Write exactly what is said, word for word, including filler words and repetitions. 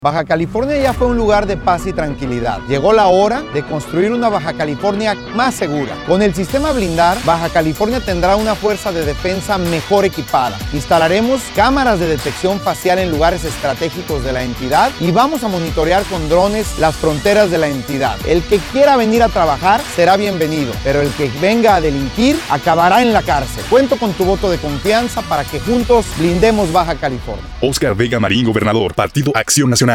Baja California ya fue un lugar de paz y tranquilidad. Llegó la hora de construir una Baja California más segura. Con el sistema Blindar, Baja California tendrá una fuerza de defensa mejor equipada. Instalaremos cámaras de detección facial en lugares estratégicos de la entidad y vamos a monitorear con drones las fronteras de la entidad. El que quiera venir a trabajar será bienvenido, pero el que venga a delinquir acabará en la cárcel. Cuento con tu voto de confianza para que juntos blindemos Baja California. Oscar Vega Marín, gobernador, Partido Acción Nacional.